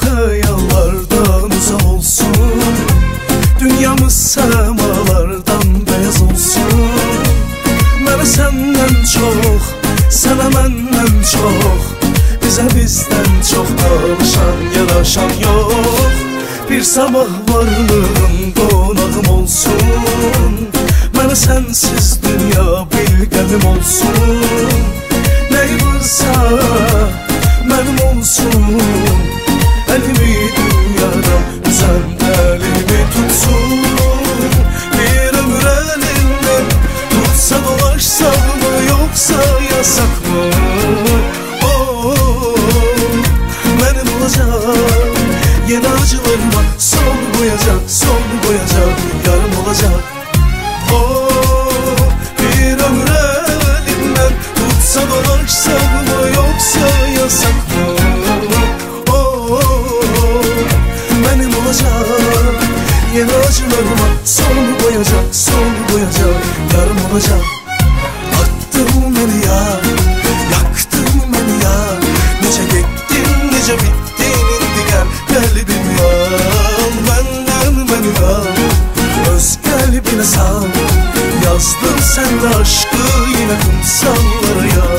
hayallardan uzak olsun. Dünyamız semalardan beyaz olsun. Mənə səndən çox, sənə məndən çox, bizə bizdən çox danışan, yaraşan yox. Bir sabah varlığın qonağım olsun. Mənə sənsiz dünya bir qəmim olsun. Nəy varsa mənim olsun. Əlimi dünyada üzən əlimi tutsun. Bir ömür əlindən tutsa dolaşsaqmı, yoxsa yasaqmı? Mənim olacaq yeni acılarıma son koyacak, son koyacak, yarım olacak. Bir ömür elimden tutsa dolaşsak mı, yoksa yasak mı? Benim olacak yeni acılarıma son koyacak, son koyacak, yarım olacak. Attın beni ya, yaktın beni ya. Nece gittin, nece bittin, indi gel kalbim ya. Benden beni al, öz kalbine sal. Yazdın sen de aşkı yine kumsallara ya.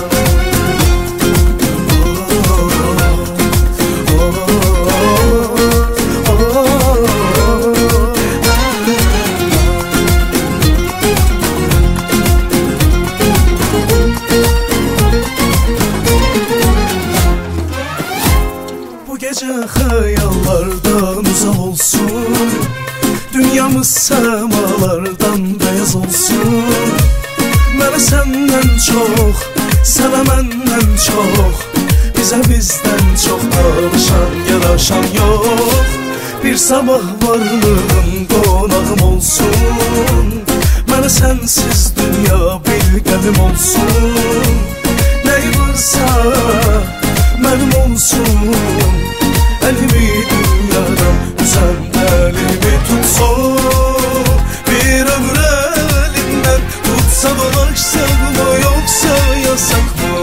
Gece hayallardan uzak olsun. Dünyamız semalardan beyaz olsun. Mənə səndən çox, sənə məndən çox, bizə bizdən çox danışan, yaraşan yox. Bir sabah varlığın qonağım olsun. Mənə sənsiz dünya bir qəmim olsun. Nəy varsa mənim olsun. Əlimi dünyadan üzən əlimi tutsun. Bir ömür əlindən tutsa dolaşsak mı, yoxsa yasak mı?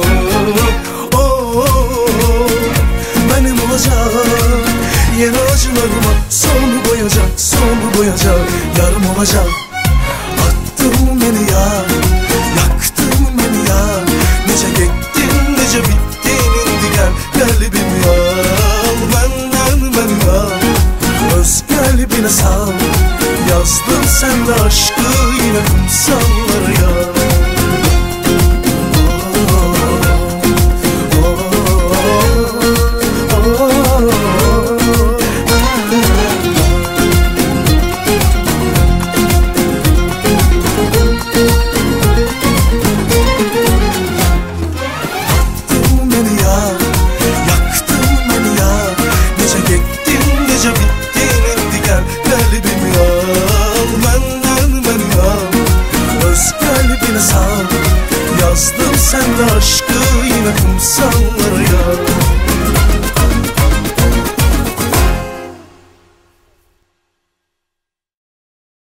Benim olacak yeni acılarıma son koyacak, son koyacak, yarım olacak. Attın beni ya, yaktın beni ya. Nece gittin, nece bittin, indi gel kalbim ya. Öz kalbine sal. Yazdın sen de aşkı